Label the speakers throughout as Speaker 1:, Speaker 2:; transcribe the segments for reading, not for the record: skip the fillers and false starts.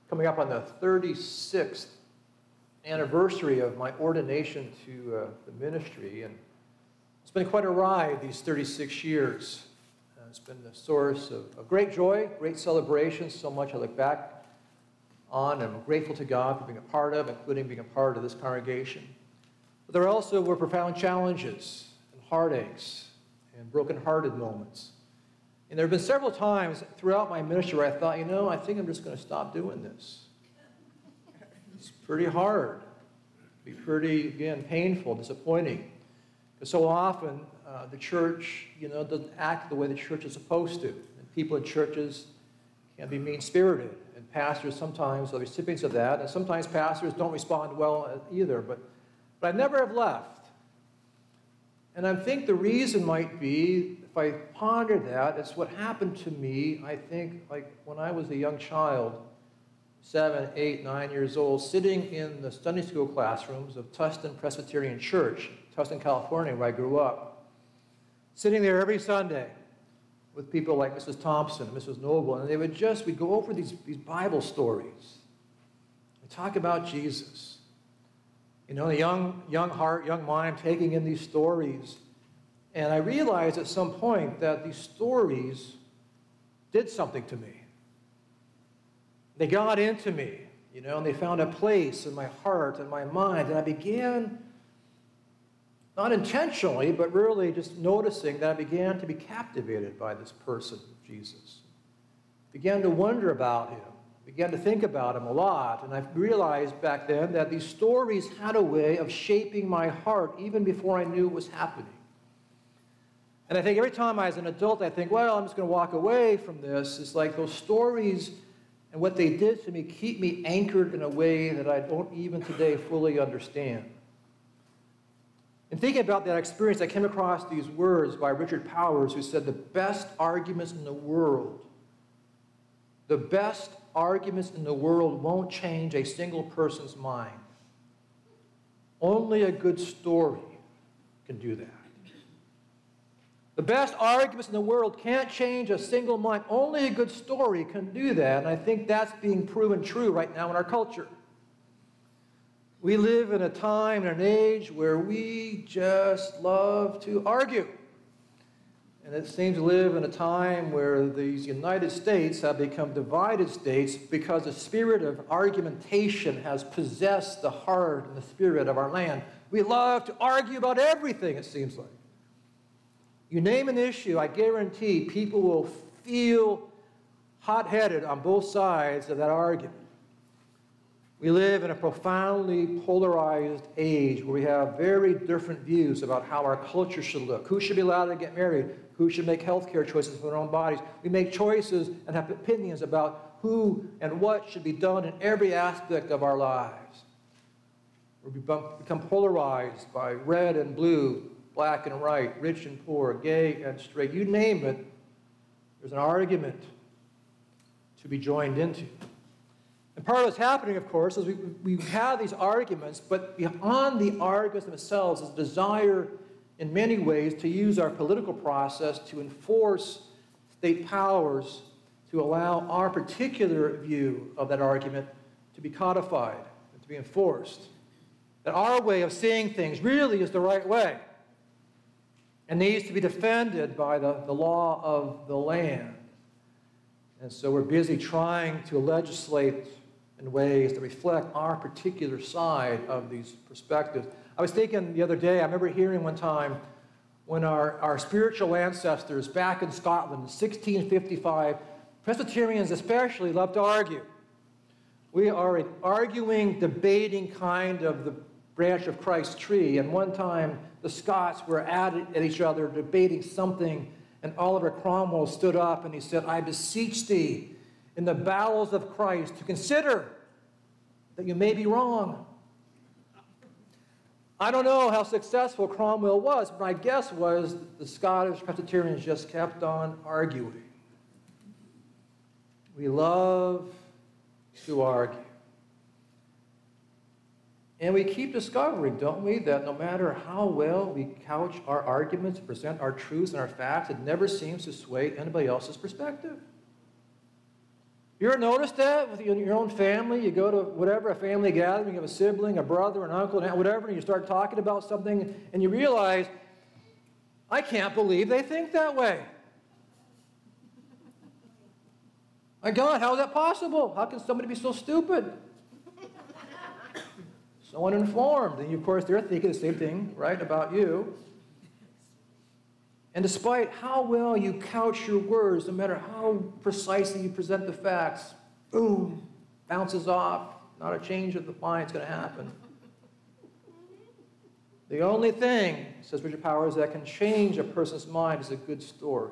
Speaker 1: coming up on the 36th anniversary of my ordination to the ministry, and it's been quite a ride these 36 years. It's been the source of great joy, great celebration, so much I look back on, and I'm grateful to God for being a part of, including being a part of this congregation. But there also were profound challenges and heartaches and broken-hearted moments. And there have been several times throughout my ministry where I thought, I think I'm just going to stop doing this. It's pretty hard. It'd be pretty, again, painful, disappointing. Because so often the church, doesn't act the way the church is supposed to. And people in churches can be mean-spirited. And pastors sometimes are recipients of that. And sometimes pastors don't respond well either. But I never have left. And I think the reason might be, if I ponder that, it's what happened to me, I think, like when I was a young child, 7, 8, 9 years old, sitting in the Sunday school classrooms of Tustin Presbyterian Church, Tustin, California, where I grew up. Sitting there every Sunday with people like Mrs. Thompson, Mrs. Noble, and we'd go over these Bible stories and talk about Jesus. A young heart, young mind taking in these stories. And I realized at some point that these stories did something to me. They got into me, and they found a place in my heart and my mind. And I began, not intentionally, but really just noticing that I began to be captivated by this person, Jesus. Began to wonder about him. Began to think about him a lot. And I realized back then that these stories had a way of shaping my heart even before I knew it was happening. And I think every time as an adult, I think, well, I'm just going to walk away from this. It's like those stories and what they did to me keep me anchored in a way that I don't even today fully understand. In thinking about that experience, I came across these words by Richard Powers, who said, the best arguments in the world won't change a single person's mind. Only a good story can do that. The best arguments in the world can't change a single mind. Only a good story can do that. And I think that's being proven true right now in our culture. We live in a time and an age where we just love to argue. And it seems to live in a time where these United States have become divided states because the spirit of argumentation has possessed the heart and the spirit of our land. We love to argue about everything, it seems like. You name an issue, I guarantee people will feel hot-headed on both sides of that argument. We live in a profoundly polarized age where we have very different views about how our culture should look. Who should be allowed to get married? Who should make health care choices for their own bodies? We make choices and have opinions about who and what should be done in every aspect of our lives. We become polarized by red and blue, black and white, rich and poor, gay and straight. You name it, there's an argument to be joined into. And part of what's happening, of course, is we have these arguments, but beyond the arguments themselves is a desire in many ways to use our political process to enforce state powers to allow our particular view of that argument to be codified and to be enforced. That our way of seeing things really is the right way and needs to be defended by the law of the land. And so we're busy trying to legislate in ways that reflect our particular side of these perspectives. I was thinking the other day, I remember hearing one time when our spiritual ancestors back in Scotland in 1655, Presbyterians especially loved to argue. We are an arguing, debating kind of the branch of Christ's tree. And one time, the Scots were at each other, debating something, and Oliver Cromwell stood up and he said, I beseech thee, in the bowels of Christ, to consider that you may be wrong. I don't know how successful Cromwell was, but my guess was the Scottish Presbyterians just kept on arguing. We love to argue. And we keep discovering, don't we, that no matter how well we couch our arguments, present our truths and our facts, it never seems to sway anybody else's perspective. You ever noticed that with your own family? You go to whatever, a family gathering, you have a sibling, a brother, an uncle, an aunt, whatever, and you start talking about something, and you realize, I can't believe they think that way. My God, how is that possible? How can somebody be so stupid? So uninformed. And of course, they're thinking the same thing, right, about you. And despite how well you couch your words, no matter how precisely you present the facts, boom, bounces off. Not a change of the mind is going to happen. The only thing, says Richard Powers, that can change a person's mind is a good story.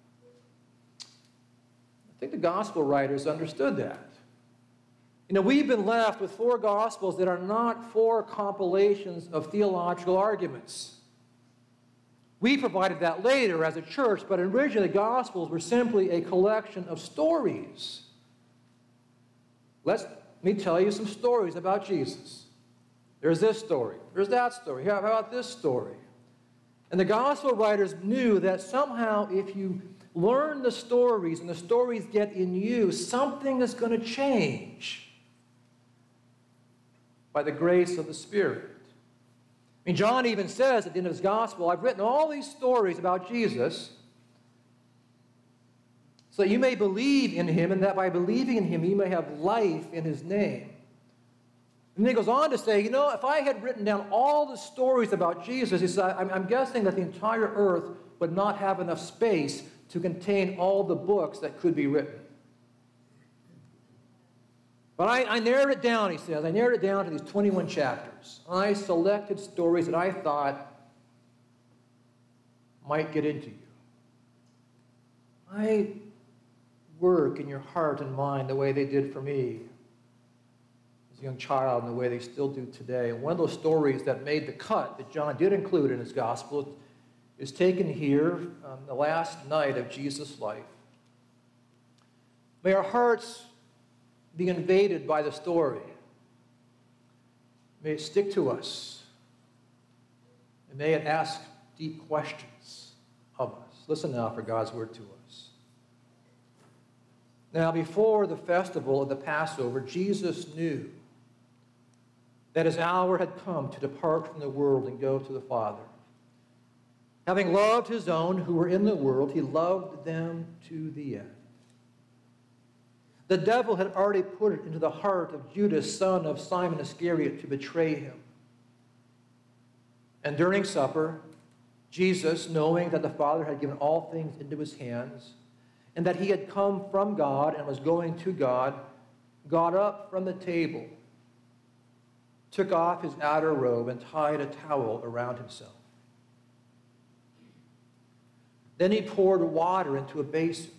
Speaker 1: I think the gospel writers understood that. You know, we've been left with 4 gospels that are not 4 compilations of theological arguments. We provided that later as a church, but originally the gospels were simply a collection of stories. Let me tell you some stories about Jesus. There's this story. There's that story. How about this story? And the gospel writers knew that somehow if you learn the stories and the stories get in you, something is going to change by the grace of the Spirit. I mean, John even says at the end of his gospel, I've written all these stories about Jesus so that you may believe in him, and that by believing in him you may have life in his name. And then he goes on to say, you know, if I had written down all the stories about Jesus, he said, I'm guessing that the entire earth would not have enough space to contain all the books that could be written. But I narrowed it down, he says. I narrowed it down to these 21 chapters. I selected stories that I thought might get into you. I work in your heart and mind the way they did for me as a young child and the way they still do today. And one of those stories that made the cut that John did include in his gospel is taken here on the last night of Jesus' life. May our hearts be invaded by the story. May it stick to us. And may it ask deep questions of us. Listen now for God's word to us. Now, before the festival of the Passover, Jesus knew that his hour had come to depart from the world and go to the Father. Having loved his own who were in the world, he loved them to the end. The devil had already put it into the heart of Judas, son of Simon Iscariot, to betray him. And during supper, Jesus, knowing that the Father had given all things into his hands, and that he had come from God and was going to God, got up from the table, took off his outer robe, and tied a towel around himself. Then he poured water into a basin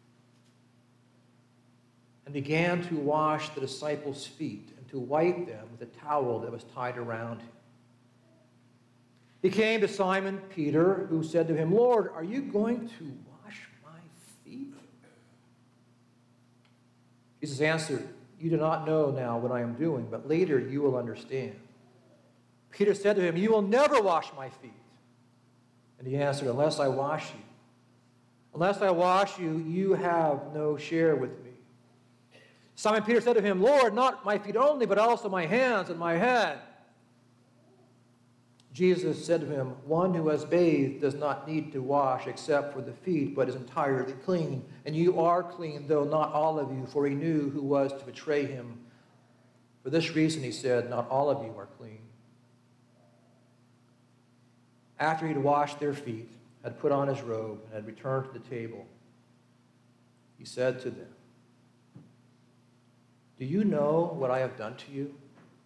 Speaker 1: and began to wash the disciples' feet and to wipe them with a towel that was tied around him. He came to Simon Peter, who said to him, Lord, are you going to wash my feet? Jesus answered, you do not know now what I am doing, but later you will understand. Peter said to him, you will never wash my feet. And he answered, unless I wash you, you have no share with me. Simon Peter said to him, Lord, not my feet only, but also my hands and my head. Jesus said to him, one who has bathed does not need to wash except for the feet, but is entirely clean. And you are clean, though not all of you, for he knew who was to betray him. For this reason, he said, not all of you are clean. After he had washed their feet, had put on his robe, and had returned to the table, he said to them, do you know what I have done to you?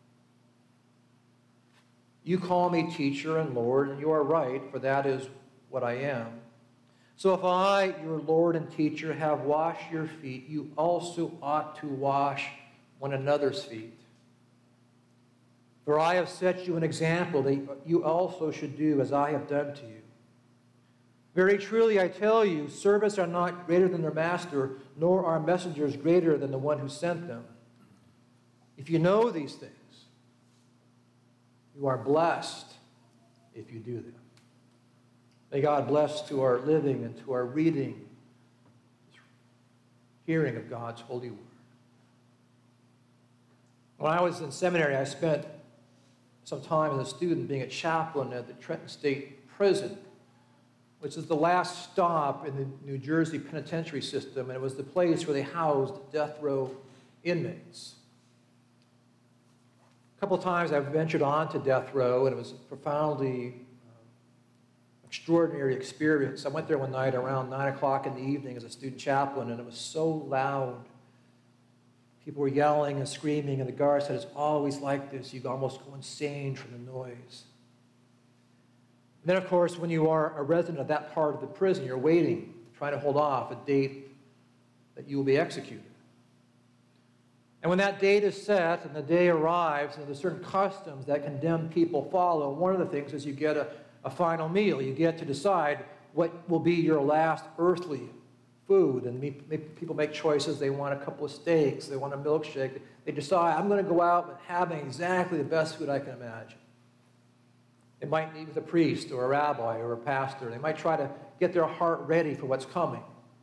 Speaker 1: You call me teacher and Lord, and you are right, for that is what I am. So if I, your Lord and teacher, have washed your feet, you also ought to wash one another's feet. For I have set you an example that you also should do as I have done to you. Very truly I tell you, servants are not greater than their master, nor are messengers greater than the one who sent them. If you know these things, you are blessed if you do them. May God bless to our living and to our reading, hearing of God's holy word. When I was in seminary, I spent some time as a student being a chaplain at the Trenton State Prison, which is the last stop in the New Jersey penitentiary system, and it was the place where they housed death row inmates. A couple of times I've ventured on to death row, and it was a profoundly extraordinary experience. I went there one night around 9 o'clock in the evening as a student chaplain, and it was so loud. People were yelling and screaming, and the guard said, "It's always like this. You almost go insane from the noise." And then, of course, when you are a resident of that part of the prison, you're waiting, trying to hold off a date that you will be executed. And when that date is set and the day arrives, and there's certain customs that condemned people follow, one of the things is you get a final meal. You get to decide what will be your last earthly food. And people make choices. They want a couple of steaks. They want a milkshake. They decide, I'm going to go out and having exactly the best food I can imagine. They might meet with a priest or a rabbi or a pastor. They might try to get their heart ready for what's coming.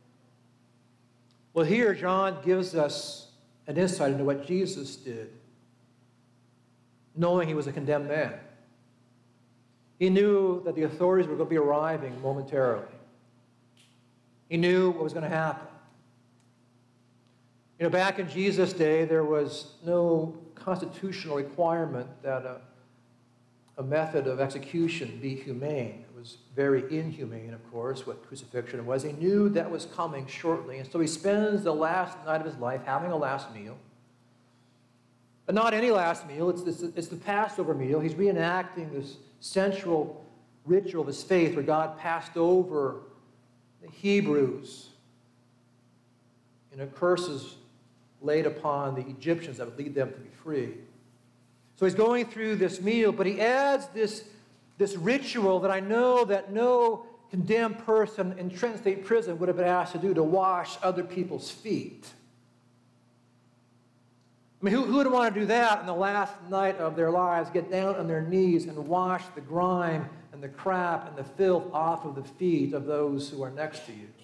Speaker 1: Well, here John gives us an insight into what Jesus did, knowing he was a condemned man. He knew that the authorities were going to be arriving momentarily. He knew what was going to happen. You know, back in Jesus' day, there was no constitutional requirement that a method of execution be humane. It was very inhumane, of course, what crucifixion was. He knew that was coming shortly, and so he spends the last night of his life having a last meal. But not any last meal. It's the Passover meal. He's reenacting this central ritual of his faith where God passed over the Hebrews curses laid upon the Egyptians that would lead them to be free. So he's going through this meal, but he adds this ritual that I know that no condemned person in Trenton State Prison would have been asked to do, to wash other people's feet. I mean, who would want to do that in the last night of their lives, get down on their knees and wash the grime and the crap and the filth off of the feet of those who are next to you?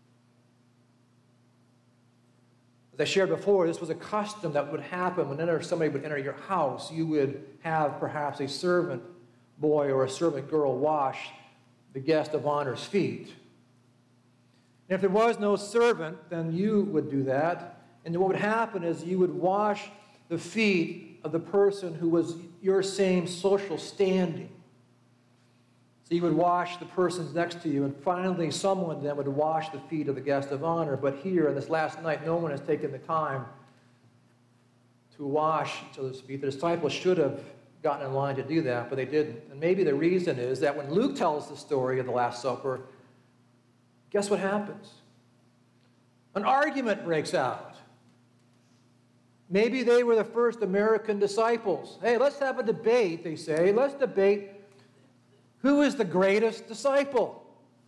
Speaker 1: As I shared before, this was a custom that would happen whenever somebody would enter your house. You would have perhaps a servant boy or a servant girl wash the guest of honor's feet. And if there was no servant, then you would do that. And what would happen is you would wash the feet of the person who was your same social standing. So you would wash the persons next to you, and finally someone then would wash the feet of the guest of honor. But here, on this last night, no one has taken the time to wash each other's feet. The disciples should have gotten in line to do that, but they didn't. And maybe the reason is that when Luke tells the story of the Last Supper, guess what happens? An argument breaks out. Maybe they were the first American disciples. Hey, let's have a debate, they say. Let's debate who is the greatest disciple.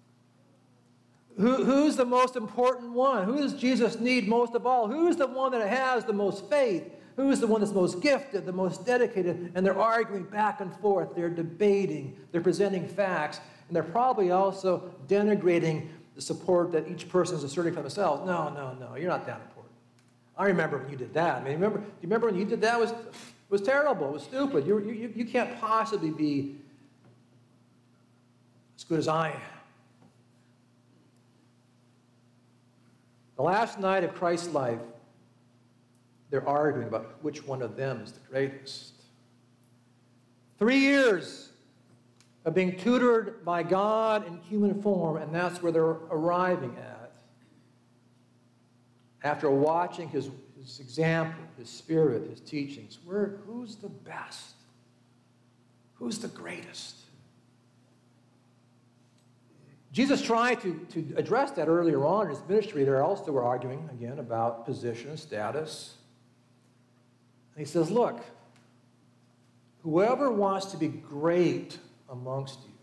Speaker 1: Who's the most important one? Who does Jesus need most of all? Who is the one that has the most faith? Who is the one that's most gifted, the most dedicated? And they're arguing back and forth. They're debating. They're presenting facts. And they're probably also denigrating the support that each person is asserting for themselves. No, you're not that important. I remember when you did that. Do you remember when you did that? It was terrible. It was stupid. You can't possibly be as good as I am. The last night of Christ's life, they're arguing about which one of them is the greatest. 3 years of being tutored by God in human form, and that's where they're arriving at. After watching his example, his spirit, his teachings, who's the best? Who's the greatest? Jesus tried to address that earlier on in his ministry. They also were arguing, again, about position and status. And he says, look, whoever wants to be great amongst you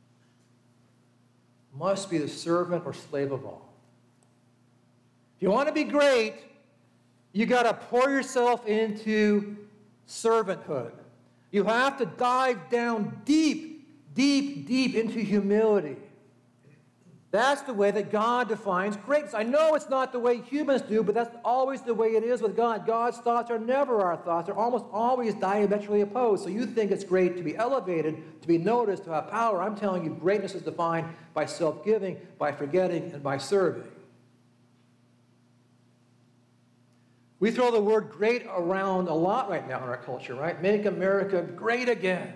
Speaker 1: must be the servant or slave of all. If you want to be great, you got to pour yourself into servanthood. You have to dive down deep into humility. That's the way that God defines greatness. I know it's not the way humans do, but that's always the way it is with God. God's thoughts are never our thoughts. They're almost always diametrically opposed. So you think it's great to be elevated, to be noticed, to have power. I'm telling you, greatness is defined by self-giving, by forgetting, and by serving. We throw the word great around a lot right now in our culture, right? Make America great again.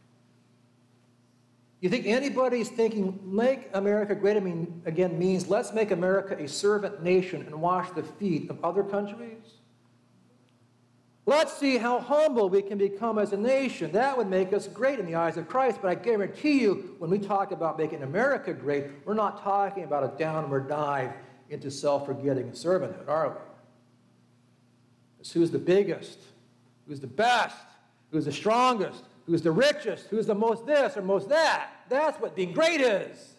Speaker 1: You think anybody's thinking, make America great again means let's make America a servant nation and wash the feet of other countries? Let's see how humble we can become as a nation. That would make us great in the eyes of Christ. But I guarantee you, when we talk about making America great, we're not talking about a downward dive into self-forgetting and servanthood, are we? It's who's the biggest, who's the best, who's the strongest, who's the richest, who's the most this or most that. That's what being great is.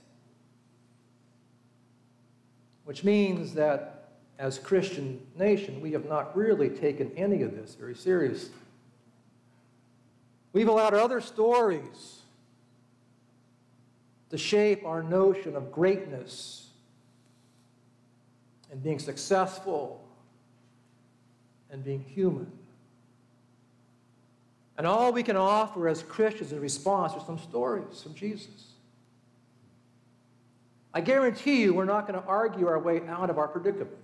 Speaker 1: Which means that as Christian nation, we have not really taken any of this very seriously. We've allowed other stories to shape our notion of greatness and being successful and being human. And all we can offer as Christians in response are some stories from Jesus. I guarantee you we're not going to argue our way out of our predicament.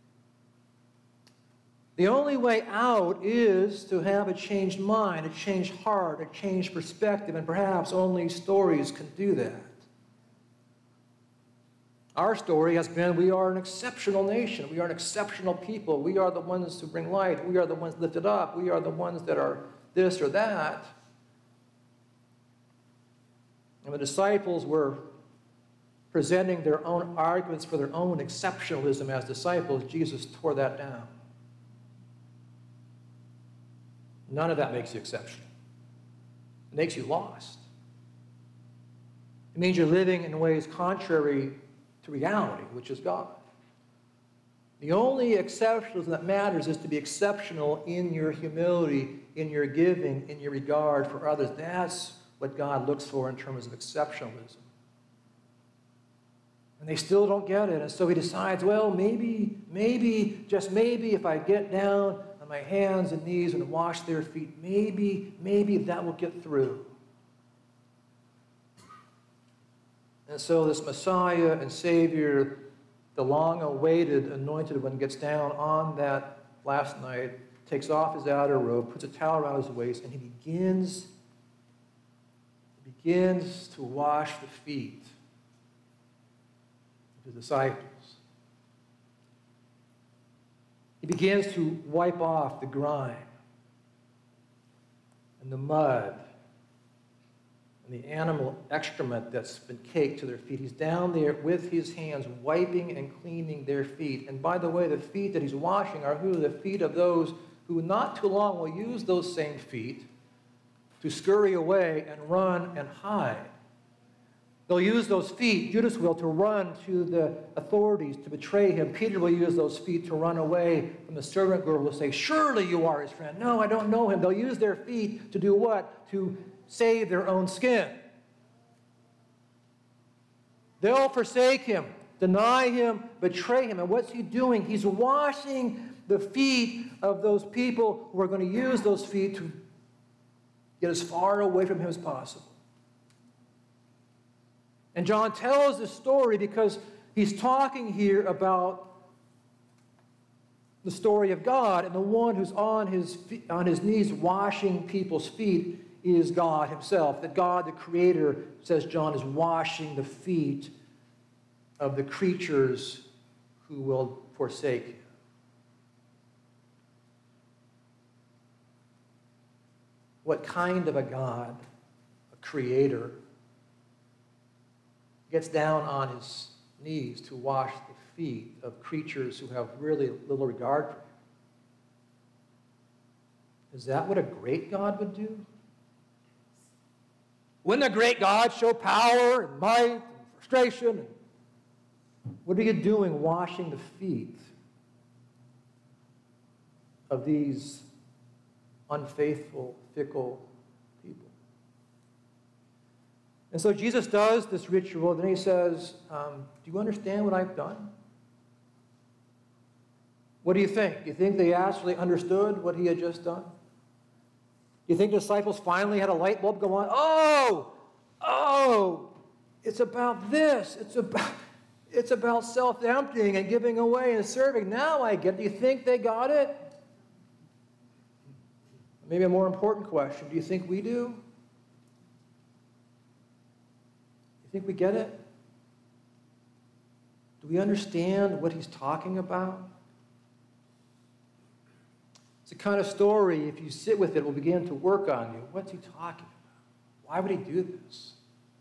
Speaker 1: The only way out is to have a changed mind, a changed heart, a changed perspective, and perhaps only stories can do that. Our story has been we are an exceptional nation. We are an exceptional people. We are the ones who bring light. We are the ones lifted up. We are the ones that are this or that. And the disciples were presenting their own arguments for their own exceptionalism as disciples. Jesus tore that down. None of that makes you exceptional. It makes you lost. It means you're living in ways contrary to reality, which is God. The only exceptionalism that matters is to be exceptional in your humility, in your giving, in your regard for others. That's what God looks for in terms of exceptionalism. And they still don't get it. And so he decides, well, maybe, just maybe, if I get down on my hands and knees and wash their feet, maybe that will get through. And so this Messiah and Savior, the long-awaited anointed one, gets down on that last night, takes off his outer robe, puts a towel around his waist, and he begins to wash the feet of his disciples. He begins to wipe off the grime and the mud and the animal excrement that's been caked to their feet. He's down there with his hands wiping and cleaning their feet. And by the way, the feet that he's washing are who? The feet of those who not too long will use those same feet to scurry away and run and hide. They'll use those feet, Judas will, to run to the authorities, to betray him. Peter will use those feet to run away from the servant girl who will say, surely you are his friend. No, I don't know him. They'll use their feet to do what? To save their own skin. They'll forsake him, deny him, betray him. And what's he doing? He's washing the feet of those people who are going to use those feet to get as far away from him as possible. And John tells this story because he's talking here about the story of God, and the one who's on his knees washing people's feet is God himself. That God, the Creator, says John, is washing the feet of the creatures who will forsake him. What kind of a God, a Creator, gets down on his knees to wash the feet of creatures who have really little regard for him? Is that what a great God would do? Wouldn't a great God show power and might and frustration? What are you doing washing the feet of these unfaithful, fickle people? And so Jesus does this ritual, then he says, do you understand what I've done? What do you think? Do you think they actually understood what he had just done? Do you think the disciples finally had a light bulb go on? Oh, it's about this. It's about self-emptying and giving away and serving. Now I get it. Do you think they got it? Maybe a more important question. Do you think we do? You think we get it? Do we understand what he's talking about? It's a kind of story, if you sit with it, will begin to work on you. What's he talking about? Why would he do this?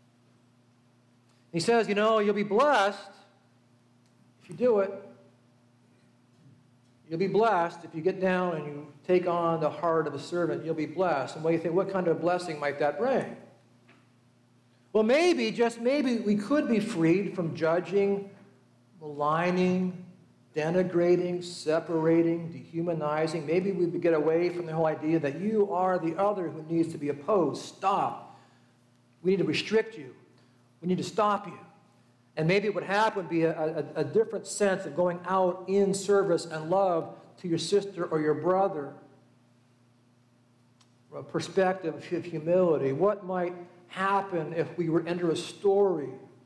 Speaker 1: He says, you'll be blessed if you do it. You'll be blessed if you get down and you take on the heart of a servant. You'll be blessed. And what do you think? What kind of blessing might that bring? Well, maybe, just maybe, we could be freed from judging, maligning, denigrating, separating, dehumanizing. Maybe we would get away from the whole idea that you are the other who needs to be opposed. Stop. We need to restrict you. We need to stop you. And maybe what would happen would be a different sense of going out in service and love to your sister or your brother. A perspective of humility. What might happen if we were to enter a story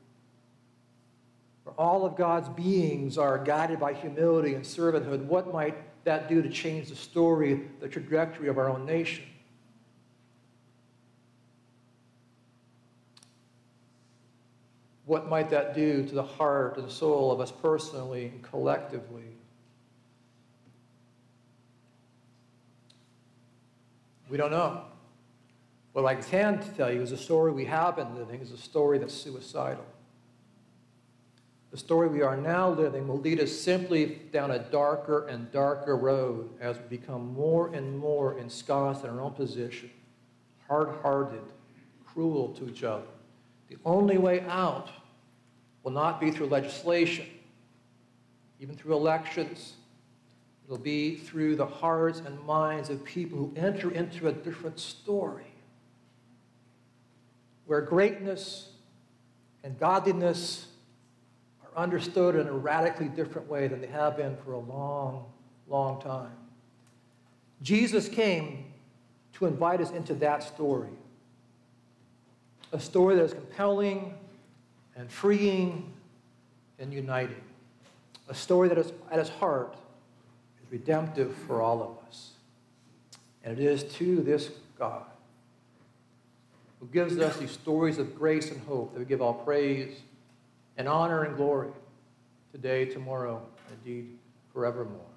Speaker 1: where all of God's beings are guided by humility and servanthood? What might that do to change the story, the trajectory of our own nation? What might that do to the heart and soul of us personally and collectively? We don't know. What I can tell you is the story we have been living is a story that's suicidal. The story we are now living will lead us simply down a darker and darker road as we become more and more ensconced in our own position, hard-hearted, cruel to each other. The only way out will not be through legislation, even through elections. It'll be through the hearts and minds of people who enter into a different story, where greatness and godliness are understood in a radically different way than they have been for a long, long time. Jesus came to invite us into that story. A story that is compelling and freeing and uniting. A story that is at its heart is redemptive for all of us. And it is to this God who gives us these stories of grace and hope that we give all praise and honor and glory today, tomorrow, and indeed forevermore.